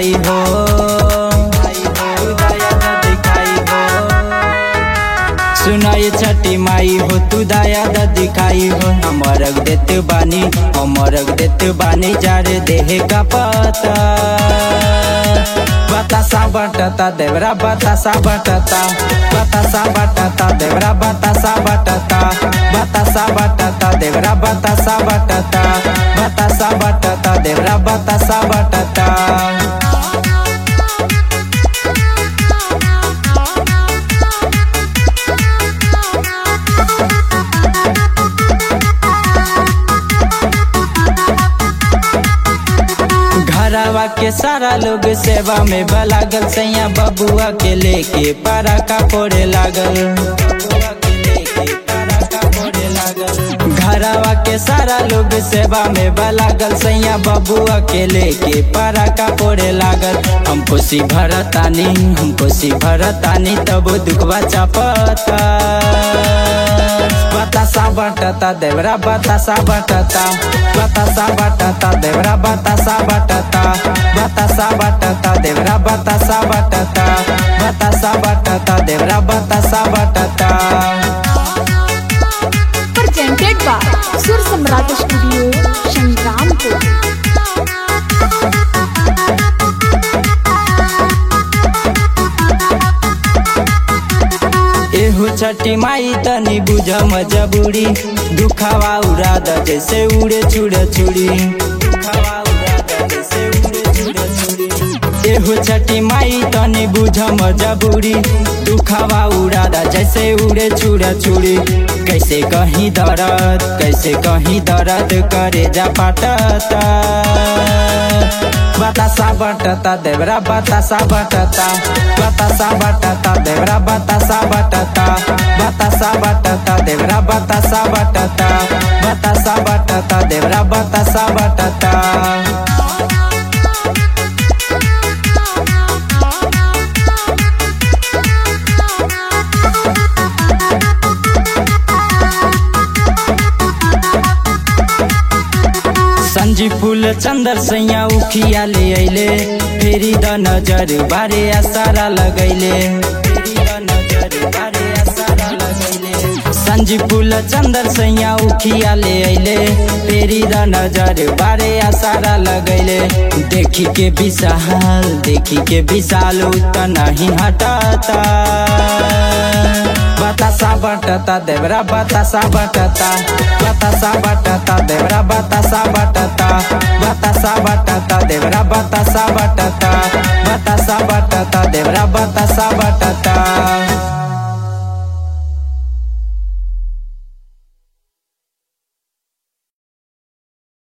दिखाई हो, दया द दिखाई हो। सुनाई छठी माई हो तू दया द दिखाई हो। हमरक देत बानी जारे देहे का पता। बतासा बटता देवरा बतासा बटता, बतासा बटता देवरा बतासा बटता, बतासा बटता देवरा बतासा बटता, बतासा बटता देवरा बतासा बटता। घरवा के सारा लोग सेवा में लागल, सैया बबुआ के लेके पराका फोड़े लागल। घरवा के सारा लोग सेवा में लागल, सैया बबुआ के लेके पराका फोड़े लागल। हम खुशी भरतानी तब दुखवा चापता। बतासा बटता देवरा बतासा बटता, बतासा बटता देवरा बतासा बटता, बतासा बटता देवरा बतासा बटता, बतासा बटता देवरा बतासा बटता। Presented by सुर सम्राट स्टूडियो संग्रामपुर। एहो छठी माई तनी बुझ मजबूरी, दुखावा उड़ा द जैसे उड़े छुड़ा छुड़ी। एहो छठी माई तनी बुझ मजबूरी, दुखावा उड़ा द जैसे उड़े छुड़ा छुड़ी। कैसे कहीं दर्द करे जा पाटता। बतासा बटता देवरा बतासा बटता, बतासा बटता देवरा बतासा बटता, बतासा बटता देवरा बतासा बटता, बतासा बटता देवरा बतासा बटता। संजी फूल चंदर सैया उखिया ले अइले, फेरी द नजर बारे आसारा लगैले। संजी फूल चंदर सैया उखिया ले अइले, फेरी द नजर बारे आसारा लगैले। देखी के विशाल उतना नहीं हटाता। बतासा बटता देवरा बतासा बटता, बतासा बटता देवरा बतासा बटता, बतासा बटता देवरा बतासा बटता,